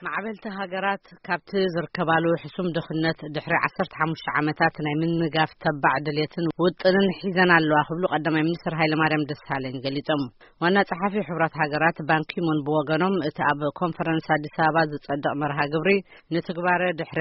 معبلت هاجرات كابت زركبالو حسوم دخنت دحري 15 عامات ናይ ምንጋፍ ተባዕ ድሌትን ውጥንን ሒዘን ኣለዋ ክብሉ ቀዳማይ ሚኒስትር ሃይለማርያም ደሳለኝ ገሊጾም ዋና ጸሐፊ ሕብራት ሃገራት ባንኪሙን ብወገኖም እቲ ኣብ ኮንፈረንስ አዲስ አበባ ዝጸደቕ መርሃ ግብሪ ንትግባረ ድሕሪ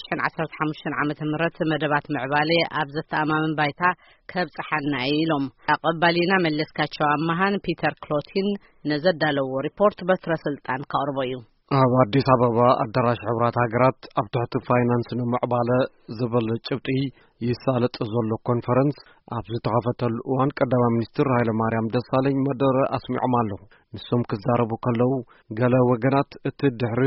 2015 ዓመተ ምህረት መደባት ምዕባለ ኣብ ዘተኣማምን ባይታ ከብጽሐና ኢሎም አቀባሊና መለስካቸው አማሃን ፒተር ክሎቲን ነዘዳለው ሪፖርት በትረ ስልጣን ካርቦዩ አዲስ አበባ አዳራሽ ሕብራት ሃገራት ኣብ ትሕቲ ፋይናንስ ንምዕባለ ዝብል ጭብጢ ይሳለጥ ዘሎ ኮንፈረንስ ኣብ ዝተኸፈተሉ እዋን ቀዳማይ ሚኒስትር ሃይለማርያም ደሳለኝ መደረ ኣስሚዖም ኣለዉ ንሶም ክዛረቡ ከለዉ ገለ ወገናት እቲ ድሕሪ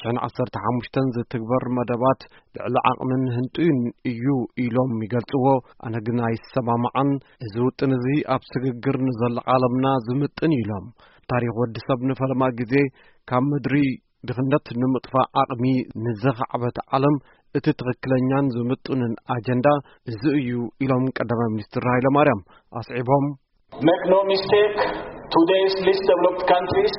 2015 ዝትግበር መደባት ልዕሊ ዓቕምን ህንጡይን እዩ ኢሎም ይገልጽዎ ኣነ ግን ኣይሰማምዓን እዚ ውጥን እዚ ኣብ ስግግር ንዘሎ ዓለምና ዝምጥን ኢሎም ታሪኽ ወዲ ሰብ ንፈለማ ግዜ ካብ ምድሪ ድኽነት ንምጥፋእ ዓቕሚ ንዘኻዕበት ዓለም እቲ ትክክለኛን ዝምጥንን አጀንዳ እዚ እዩ ኢሎም ቀዳማይ ሚኒስትር ሃይለማርያም አስዒቦም Make no mistake, today's least developed countries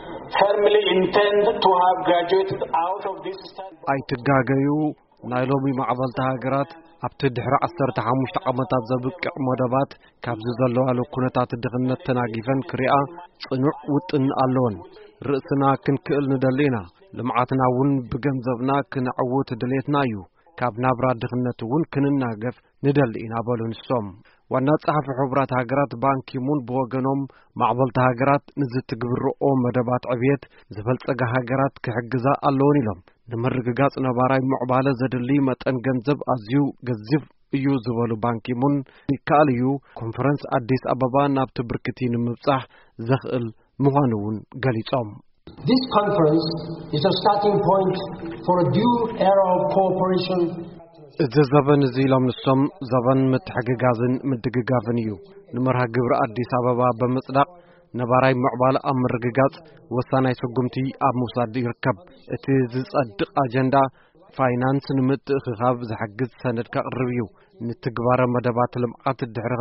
firmly intend to have graduated out of this study. ኣይትጋገዩ ናይ ሎሚ ማዕበልቲ ሃገራት ኣብቲ ድሕሪ 15 ዓመታት ዘብቅዕ መደባት ካብዚ ዘለዋሉ ኩነታት ድኽነት ተናጊፈን ክሪኣ ጽኑዕ ውጥን ኣለዎን ርእስና ክንክእል ንደሊና ልምዓትና ውን ብገንዘብና ክንዕውት ድሌትና እዩ ካብ ናብራ ድኽነት ውን ክንናገፍ ንደሊና በሉ ንሶም ዋና ጸሐፊ ሕብራት ሃገራት ባንኪሙን ብወገኖም ማዕበልቲ ሃገራት ንዝትግብርኦ መደባት ዕብየት ዝበልጸጋ ሃገራት ክሕግዛ ኣለዎን ኢሎም ንምርግጋጽ ነባራይ ምዕባለ ዘድሊ መጠን ገንዘብ ኣዝዩ ገዚፍ እዩ ዝበሉ ባንኪሙን ይከኣል እዩ ኮንፈረንስ አዲስ አበባ ናብቲ ብርክቲ ንምብጻሕ ዘኽእል ምዃኑውን ገሊጾም This conference is a starting point for a new era of cooperation. እዚ ዘበን እዚ ኢሎም ንሶም ዘበን ምትሕግጋዝን ምድግጋፍን እዩ ንመርሃ ግብሪ አዲስ አበባ በመጽዳቕ ነባራይ ምዕባለ ኣብ ምርግጋጽ ወሳናይ ስጉምቲ ኣብ ምውሳድ ይርከብ እቲ ዝጸድቕ አጀንዳ ፋይናንስ ንምትእኽኻብ ዝሕግዝ ሰነድ ከቕርብ እዩ ንትግባረ መደባት ልምዓት ድሕሪ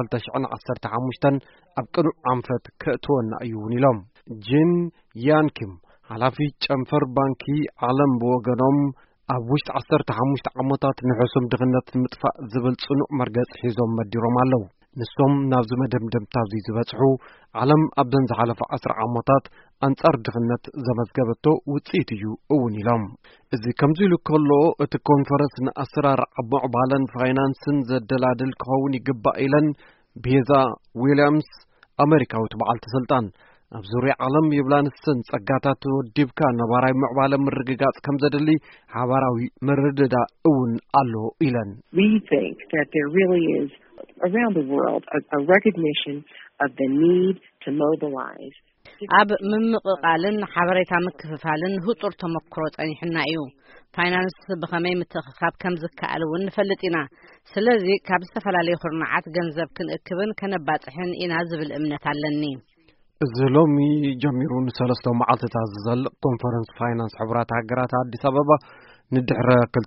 2015 ኣብ ቅኑዕ ዓንፈት ከእትወና እዩ ኢሎም ጂን ያንኪም ሓላፊ ጨንፈር ባንኪ ዓለም ብወገኖም ኣብ ውሽጢ 15 ዓመታት ንሕሱም ድኽነት ምጥፋእ ዝብል ጽኑዕ መርገጽ ሒዞም መዲሮም ኣለዉ ንሶም ናብ ዝመደምደምታ ዝበጽሑ ዓለም ኣብ ዘን ዝሓለፈ 10 ዓመታት አንጻር ድኽነት ዘመዝገበቶ ውጽኢት እዩ እውን ኢሎም እዚ ከምዚ ኢሉ ከሎ እቲ ኮንፈረንስ ንኣሰራርዓ ምዕባለን ፋይናንስን ዘደላድል ክኸውን ይግባእ ኢለን ቤዛ ዊልያምስ ኣሜሪካዊት በዓልቲ ስልጣን ኣብ ዙርያ ዓለም ይብላንስን ጸጋታት ወዲብካ ነባራይ ምዕባለ ምርግጋጽ ከም ዘድሊ ሓባራዊ ምርድዳ እውን ኣሎ ኢለን We think that there really is around the world a recognition of the need to mobilize ኣብ ምምቕቃልን ሓበሬታ ምክፍፋልን ህጡር ተመክሮ ጸኒሕና እዩ ፋይናንስ ብኸመይ ምትኽኻብ ከም ዝከኣል እውን ንፈልጥ ኢና ስለዚ ካብ ዝተፈላለዩ ኩርናዓት ገንዘብ ክንእክብን ከነባጽሕን ኢና ዝብል እምነት ኣለኒ እዚ ሎሚ ጀሚሩ ንሰለስተ መዓልትታት ዝዘልቕ ኮንፈረንስ ፋይናንስ ሕብራት ሃገራት አዲስ አበባ ንድሕሪ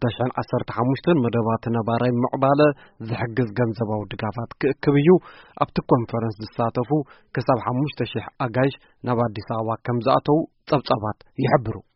2015 መደባት ነባራይ ምዕባለ ዝሕግዝ ገንዘባዊ ድጋፋት ክእክብ እዩ ኣብቲ ኮንፈረንስ ዝሳተፉ ከሳብ 5000 ኣጋይሽ ናብ አዲስ አበባ ከም ዝኣተው ጸብጻባት ይሕብሩ